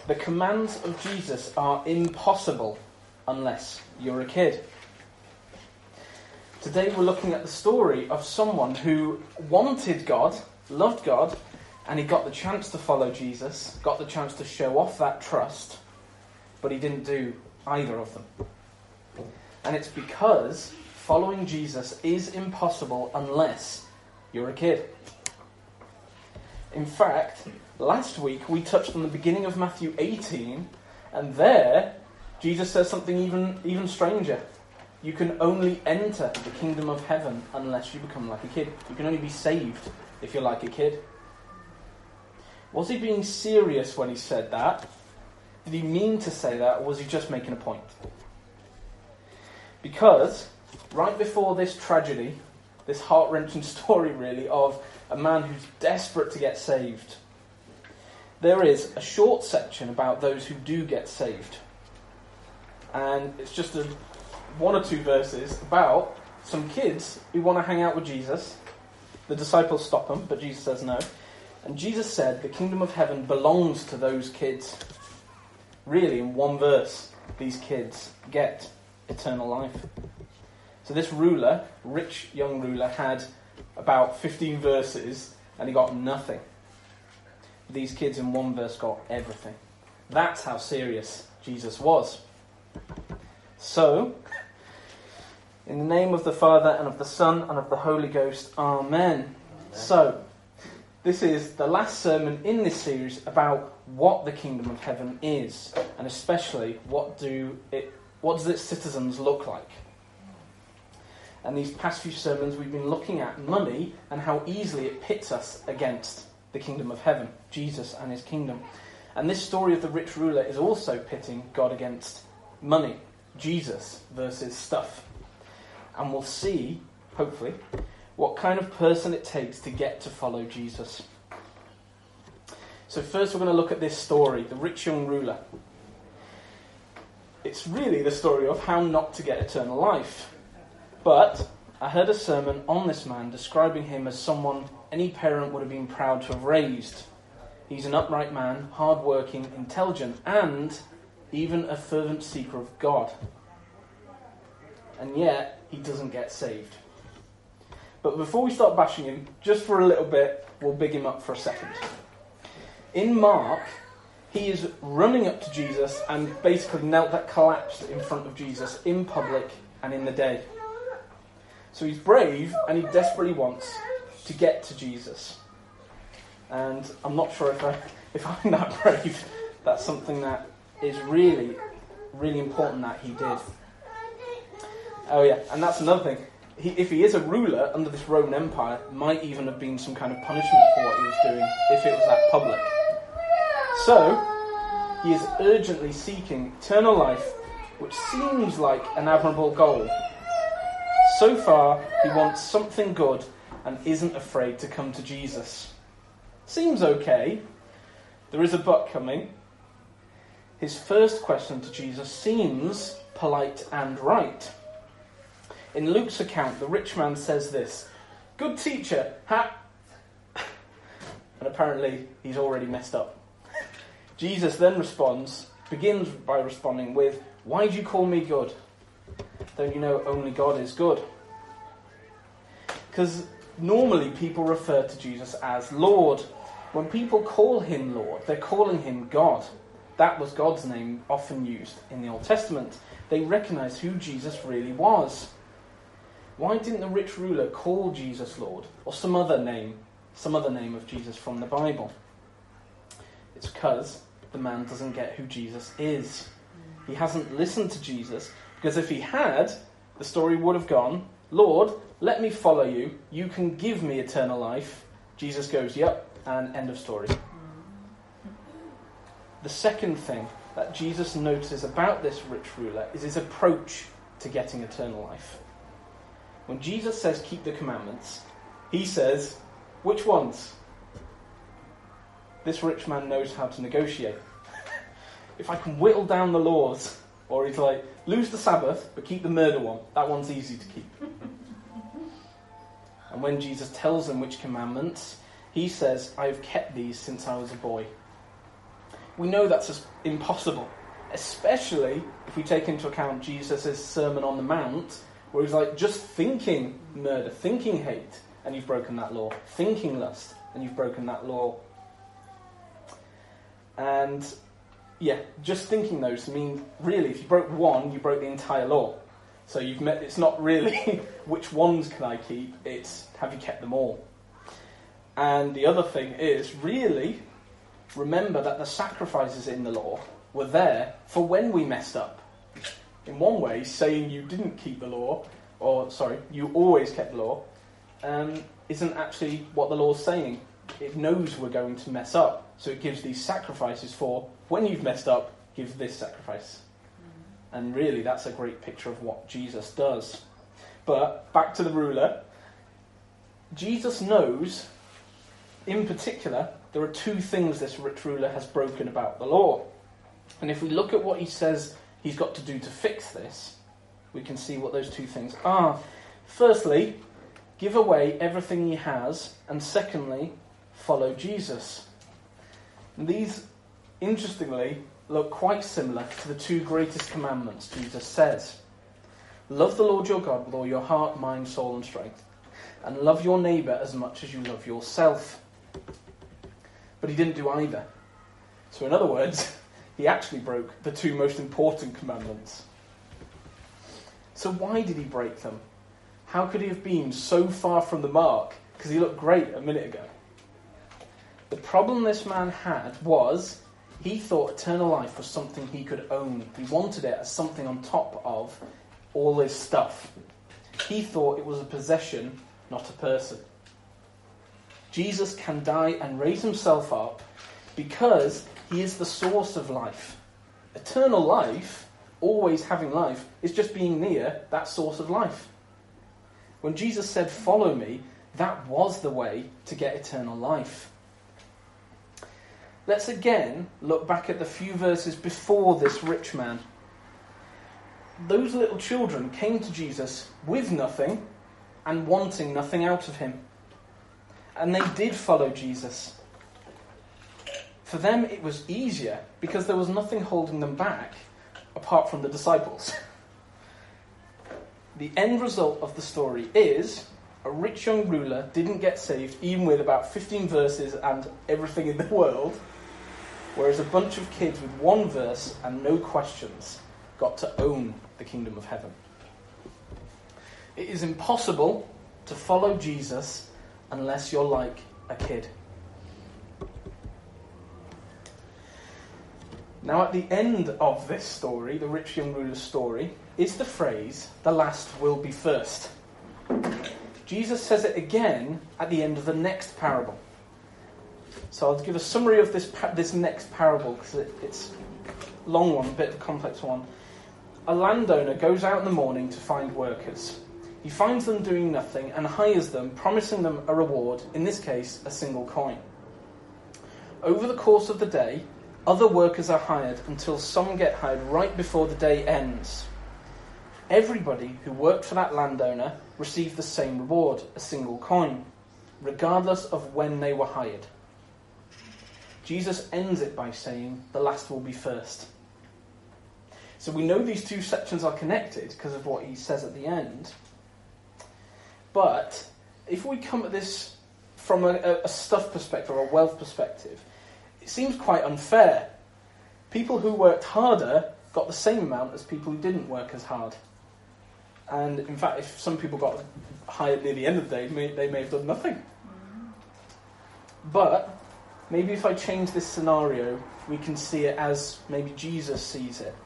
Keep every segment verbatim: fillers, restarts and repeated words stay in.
The commands of Jesus are impossible unless you're a kid. Today we're looking at the story of someone who wanted God, loved God, and he got the chance to follow Jesus, got the chance to show off that trust, but he didn't do either of them. And it's because following Jesus is impossible unless you're a kid. In fact, last week we touched on the beginning of Matthew eighteen, and there Jesus says something even, even stranger. You can only enter the kingdom of heaven unless you become like a kid. You can only be saved if you're like a kid. Was he being serious when he said that? Did he mean to say that, or was he just making a point? Because right before this tragedy, this heart-wrenching story really of a man who's desperate to get saved, there is a short section about those who do get saved. And it's just a one or two verses about some kids who want to hang out with Jesus. The disciples stop them, but Jesus says no. And Jesus said the kingdom of heaven belongs to those kids. Really, in one verse, these kids get eternal life. So this ruler, rich young ruler, had about fifteen verses and he got nothing. These kids in one verse got everything. That's how serious Jesus was. So, in the name of the Father and of the Son and of the Holy Ghost, Amen. Amen. So, this is the last sermon in this series about what the kingdom of heaven is, and especially what do it, what does its citizens look like. And these past few sermons we've been looking at money and how easily it pits us against the kingdom of heaven, Jesus and his kingdom. And this story of the rich ruler is also pitting God against money, Jesus versus stuff. And we'll see, hopefully, what kind of person it takes to get to follow Jesus. So first we're going to look at this story, the rich young ruler. It's really the story of how not to get eternal life. But I heard a sermon on this man describing him as someone any parent would have been proud to have raised. He's an upright man, hard-working, intelligent, and even a fervent seeker of God. And yet, he doesn't get saved. But before we start bashing him, just for a little bit, we'll big him up for a second. In Mark, he is running up to Jesus and basically knelt that collapsed in front of Jesus in public and in the day. So he's brave and he desperately wants to get to Jesus. And I'm not sure if, I, if I'm that brave. That's something that is really, really important that he did. Oh yeah, and that's another thing. He, if he is a ruler under this Roman Empire, might even have been some kind of punishment for what he was doing if it was that public. So, he is urgently seeking eternal life, which seems like an admirable goal. So far, he wants something good and isn't afraid to come to Jesus. Seems okay. There is a but coming. His first question to Jesus seems polite and right. In Luke's account, the rich man says this, "Good teacher, ha..." And apparently, he's already messed up. Jesus then responds, begins by responding with, "Why do you call me good? Don't you know only God is good?" Because normally people refer to Jesus as Lord. When people call him Lord, they're calling him God. That was God's name often used in the Old Testament. They recognized who Jesus really was. Why didn't the rich ruler call Jesus Lord, or some other name, some other name of Jesus from the Bible? It's because the man doesn't get who Jesus is. He hasn't listened to Jesus, because if he had, the story would have gone, "Lord, let me follow you. You can give me eternal life." Jesus goes, "Yep," and end of story. The second thing that Jesus notices about this rich ruler is his approach to getting eternal life. When Jesus says keep the commandments, he says, which ones? This rich man knows how to negotiate. If I can whittle down the laws, or he's like, lose the Sabbath, but keep the murder one. That one's easy to keep. And when Jesus tells him which commandments, he says, I have kept these since I was a boy. we know that's just impossible, especially if we take into account Jesus' Sermon on the Mount, where he's like, just thinking murder, thinking hate, and you've broken that law. Thinking lust, and you've broken that law. And, yeah, just thinking those mean, really, if you broke one, you broke the entire law. So you've met, it's not really which ones can I keep, it's have you kept them all. And the other thing is, really, remember that the sacrifices in the law were there for when we messed up. In one way, saying you didn't keep the law, or, sorry, you always kept the law, um, isn't actually what the law's saying. It knows we're going to mess up, so it gives these sacrifices for when you've messed up, give this sacrifice. Mm-hmm. And really, that's a great picture of what Jesus does. But, back to the ruler, Jesus knows, in particular, there are two things this rich ruler has broken about the law. And if we look at what he says he's got to do to fix this, we can see what those two things are. Firstly, give away everything he has, and secondly, follow Jesus. And these, interestingly, look quite similar to the two greatest commandments Jesus says. Love the Lord your God with all your heart, mind, soul and strength, and love your neighbour as much as you love yourself. But he didn't do either. So in other words, he actually broke the two most important commandments. So why did he break them? How could he have been so far from the mark? Because he looked great a minute ago. The problem this man had was he thought eternal life was something he could own. He wanted it as something on top of all his stuff. He thought it was a possession, not a person. Jesus can die and raise himself up because he is the source of life. Eternal life, always having life, is just being near that source of life. When Jesus said, follow me, that was the way to get eternal life. Let's again look back at the few verses before this rich man. Those little children came to Jesus with nothing and wanting nothing out of him. And they did follow Jesus. For them it was easier because there was nothing holding them back apart from the disciples. The end result of the story is a rich young ruler didn't get saved even with about fifteen verses and everything in the world, whereas a bunch of kids with one verse and no questions got to own the kingdom of heaven. It is impossible to follow Jesus unless you're like a kid. Now at the end of this story, the rich young ruler's story, is the phrase, the last will be first. Jesus says it again at the end of the next parable. So I'll give a summary of this this next parable because it, it's a long one, a bit of a complex one. A landowner goes out in the morning to find workers. He finds them doing nothing and hires them, promising them a reward, in this case, a single coin. Over the course of the day, other workers are hired until some get hired right before the day ends. Everybody who worked for that landowner received the same reward, a single coin, regardless of when they were hired. Jesus ends it by saying, the last will be first. So we know these two sections are connected because of what he says at the end. But if we come at this from a, a stuff perspective or a wealth perspective, it seems quite unfair. People who worked harder got the same amount as people who didn't work as hard. And in fact, if some people got hired near the end of the day, may, they may have done nothing. But maybe if I change this scenario, we can see it as maybe Jesus sees it.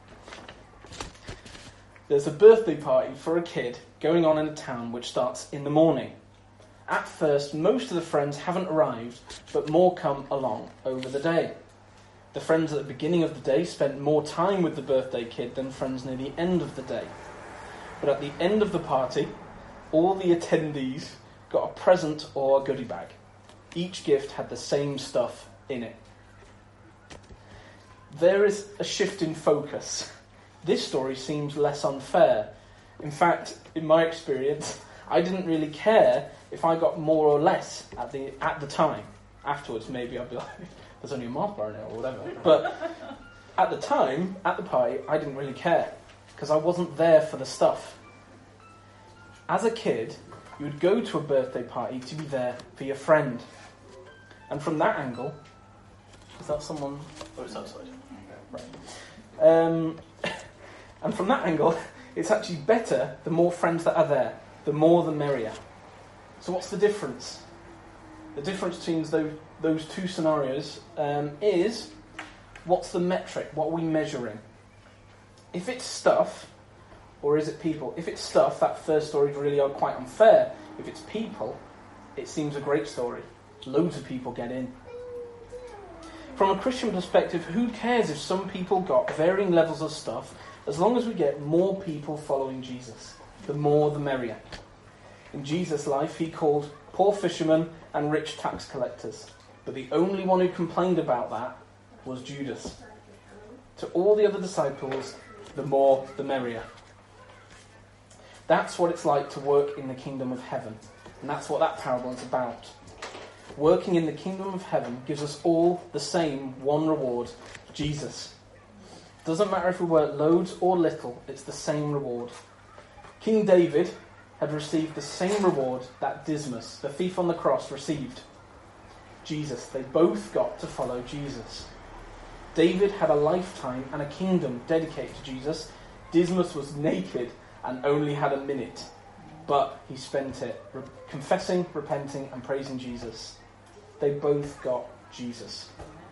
There's a birthday party for a kid going on in a town which starts in the morning. At first, most of the friends haven't arrived, but more come along over the day. The friends at the beginning of the day spent more time with the birthday kid than friends near the end of the day. But at the end of the party, all the attendees got a present or a goodie bag. Each gift had the same stuff in it. There is a shift in focus. This story seems less unfair. In fact, in my experience, I didn't really care if I got more or less at the at the time. Afterwards, maybe I'd be like, there's only a Mars bar in it or whatever. But at the time, at the party, I didn't really care because I wasn't there for the stuff. As a kid, you would go to a birthday party to be there for your friend. And from that angle, is that someone? Oh, it's outside. Right. Um, and from that angle, it's actually better the more friends that are there, the more the merrier. So what's the difference? The difference between those, those two scenarios um, is, what's the metric? What are we measuring? If it's stuff, or is it people? If it's stuff, that first story really are quite unfair. If it's people, it seems a great story. Loads of people get in. From a Christian perspective, who cares if some people got varying levels of stuff, as long as we get more people following Jesus? The more the merrier. In Jesus' life, he called poor fishermen and rich tax collectors. But the only one who complained about that was Judas. To all the other disciples, the more the merrier. That's what it's like to work in the kingdom of heaven. And that's what that parable is about. Working in the kingdom of heaven gives us all the same one reward, Jesus. Doesn't matter if we work loads or little, it's the same reward. King David had received the same reward that Dismas, the thief on the cross, received. Jesus. They both got to follow Jesus. David had a lifetime and a kingdom dedicated to Jesus. Dismas was naked and only had a minute, but he spent it re- confessing, repenting, and praising Jesus. They both got Jesus.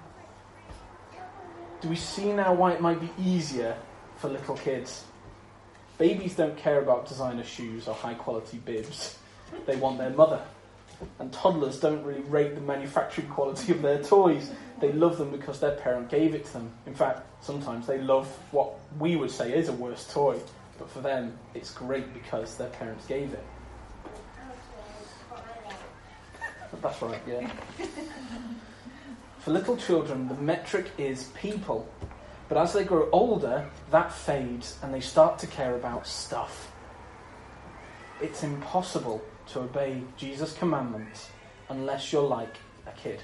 Do we see now why it might be easier for little kids? Babies don't care about designer shoes or high-quality bibs. They want their mother. And toddlers don't really rate the manufacturing quality of their toys. They love them because their parent gave it to them. In fact, sometimes they love what we would say is a worse toy. But for them, it's great because their parents gave it. That's right, yeah. For little children, the metric is people. But as they grow older, that fades and they start to care about stuff. It's impossible to obey Jesus' commandments unless you're like a kid.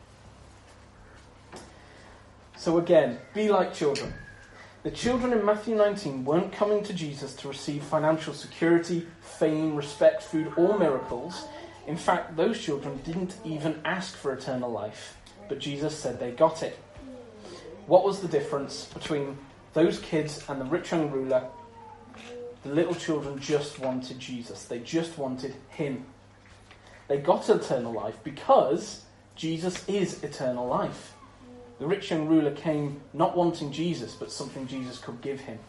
So again, be like children. The children in Matthew nineteen weren't coming to Jesus to receive financial security, fame, respect, food, or miracles. In fact, those children didn't even ask for eternal life, but Jesus said they got it. What was the difference between those kids and the rich young ruler? The little children just wanted Jesus. They just wanted him. They got eternal life because Jesus is eternal life. The rich young ruler came not wanting Jesus, but something Jesus could give him.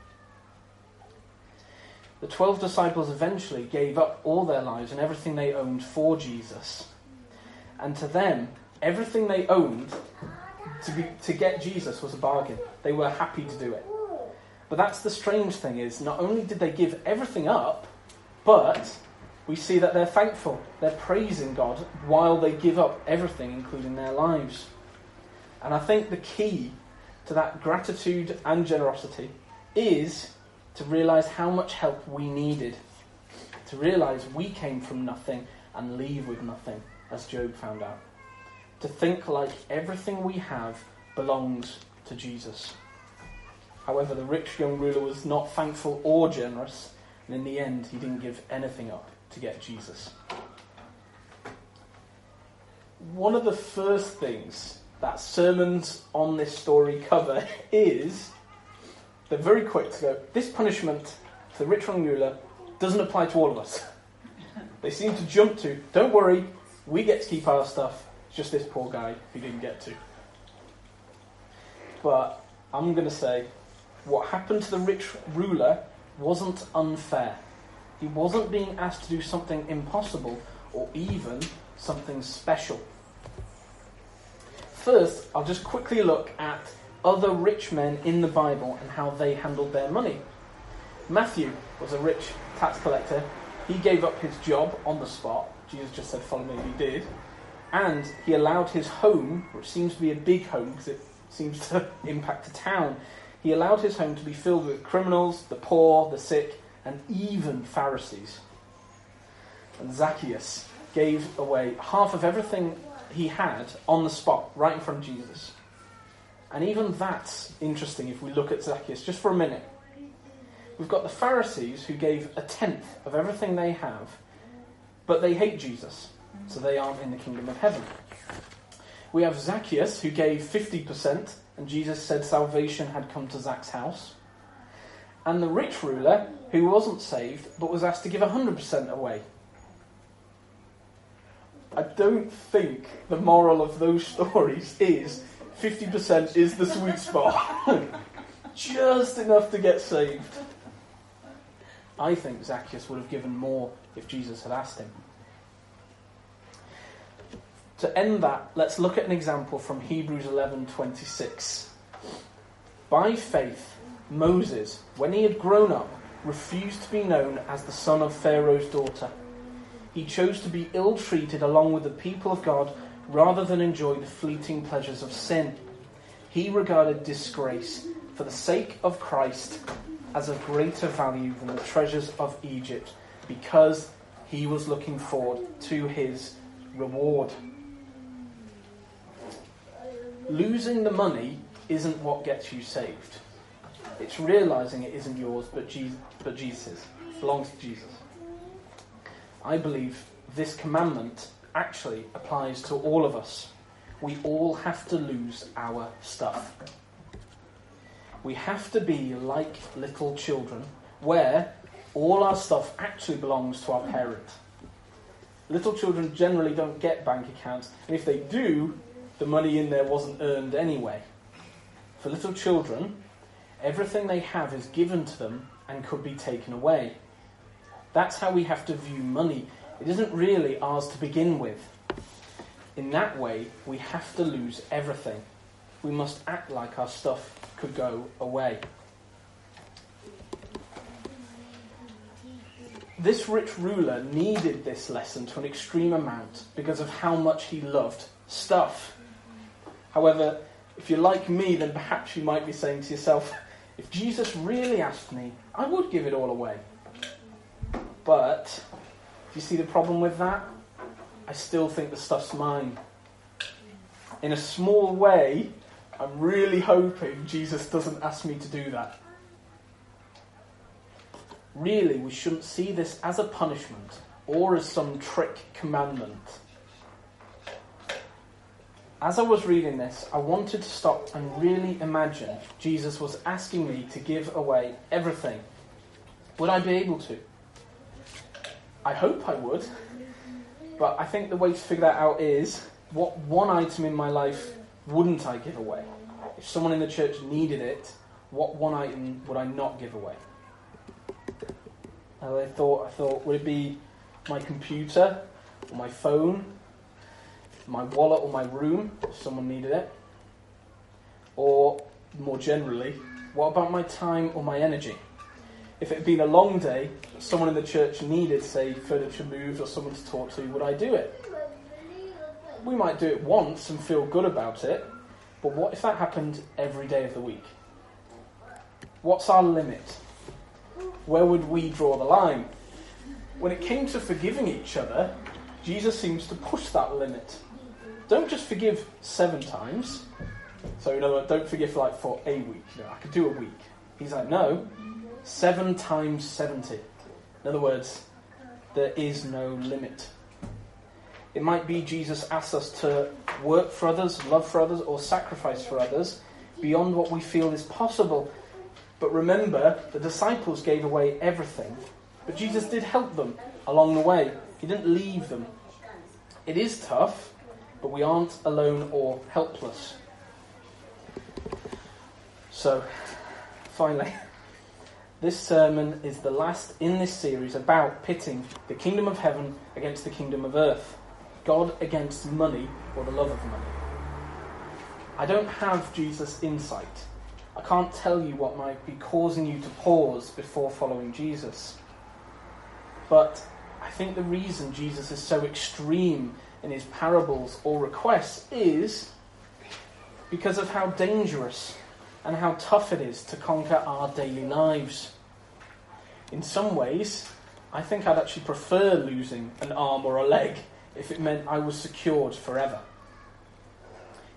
The twelve disciples eventually gave up all their lives and everything they owned for Jesus. And to them, everything they owned to, be, to get Jesus was a bargain. They were happy to do it. But that's the strange thing is, not only did they give everything up, but we see that they're thankful. They're praising God while they give up everything, including their lives. And I think the key to that gratitude and generosity is to realise how much help we needed. To realise we came from nothing and leave with nothing, as Job found out. To think like everything we have belongs to Jesus. However, the rich young ruler was not thankful or generous, and in the end he didn't give anything up to get Jesus. One of the first things that sermons on this story cover is they're very quick to go, this punishment for the rich young ruler doesn't apply to all of us. They seem to jump to, don't worry, we get to keep our stuff, it's just this poor guy who didn't get to. But I'm going to say, what happened to the rich ruler wasn't unfair. He wasn't being asked to do something impossible or even something special. First, I'll just quickly look at other rich men in the Bible and how they handled their money. Matthew was a rich tax collector. He gave up his job on the spot. Jesus just said, follow me, and he did. And he allowed his home, which seems to be a big home because it seems to impact a town, he allowed his home to be filled with criminals, the poor, the sick, and even Pharisees. And Zacchaeus gave away half of everything he had on the spot, right in front of Jesus. And even that's interesting if we look at Zacchaeus, just for a minute. We've got the Pharisees who gave a tenth of everything they have, but they hate Jesus, so they aren't in the kingdom of heaven. We have Zacchaeus who gave fifty percent, and Jesus said salvation had come to Zach's house. And the rich ruler who wasn't saved, but was asked to give one hundred percent away. I don't think the moral of those stories is fifty percent is the sweet spot. Just enough to get saved. I think Zacchaeus would have given more if Jesus had asked him. To end that, let's look at an example from Hebrews eleven twenty-six. By faith, Moses, when he had grown up, refused to be known as the son of Pharaoh's daughter. He chose to be ill-treated along with the people of God rather than enjoy the fleeting pleasures of sin. He regarded disgrace for the sake of Christ as of greater value than the treasures of Egypt, because he was looking forward to his reward. Losing the money isn't what gets you saved. It's realising it isn't yours, but Jesus, but Jesus's. It belongs to Jesus. I believe this commandment actually applies to all of us. We all have to lose our stuff. We have to be like little children, where all our stuff actually belongs to our parent. Little children generally don't get bank accounts, and if they do, the money in there wasn't earned anyway. For little children, everything they have is given to them and could be taken away. That's how we have to view money. It isn't really ours to begin with. In that way, we have to lose everything. We must act like our stuff could go away. This rich ruler needed this lesson to an extreme amount because of how much he loved stuff. However, if you're like me, then perhaps you might be saying to yourself, if Jesus really asked me, I would give it all away. But, do you see the problem with that? I still think the stuff's mine. In a small way, I'm really hoping Jesus doesn't ask me to do that. Really, we shouldn't see this as a punishment or as some trick commandment. As I was reading this, I wanted to stop and really imagine Jesus was asking me to give away everything. Would I be able to? I hope I would, but I think the way to figure that out is, what one item in my life wouldn't I give away? If someone in the church needed it, what one item would I not give away? And I thought, I thought, would it be my computer, or my phone, my wallet, or my room, if someone needed it? Or, more generally, what about my time or my energy? If it had been a long day, someone in the church needed, say, furniture moved or someone to talk to, would I do it? We might do it once and feel good about it, but what if that happened every day of the week? What's our limit? Where would we draw the line? When it came to forgiving each other, Jesus seems to push that limit. Don't just forgive seven times. So, in other words, don't forgive like for a week. You know, I could do a week. He's like, no. Seven times seventy. In other words, there is no limit. It might be Jesus asks us to work for others, love for others, or sacrifice for others beyond what we feel is possible. But remember, the disciples gave away everything. But Jesus did help them along the way. He didn't leave them. It is tough, but we aren't alone or helpless. So, finally, this sermon is the last in this series about pitting the kingdom of heaven against the kingdom of earth. God against money or the love of money. I don't have Jesus' insight. I can't tell you what might be causing you to pause before following Jesus. But I think the reason Jesus is so extreme in his parables or requests is because of how dangerous and how tough it is to conquer our daily lives. In some ways, I think I'd actually prefer losing an arm or a leg if it meant I was secured forever.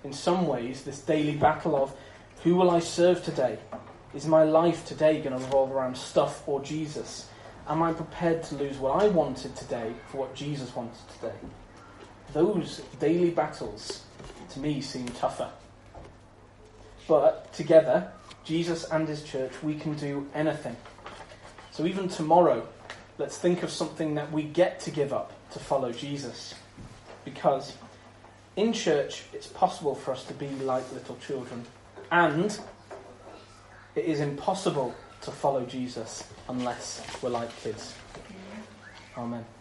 in some ways, this daily battle of who will I serve today? Is my life today going to revolve around stuff or Jesus? Am I prepared to lose what I wanted today for what Jesus wanted today? Those daily battles, to me, seem tougher. But together, Jesus and his church, we can do anything. So even tomorrow, let's think of something that we get to give up to follow Jesus. Because in church, it's possible for us to be like little children. And it is impossible to follow Jesus unless we're like kids. Amen.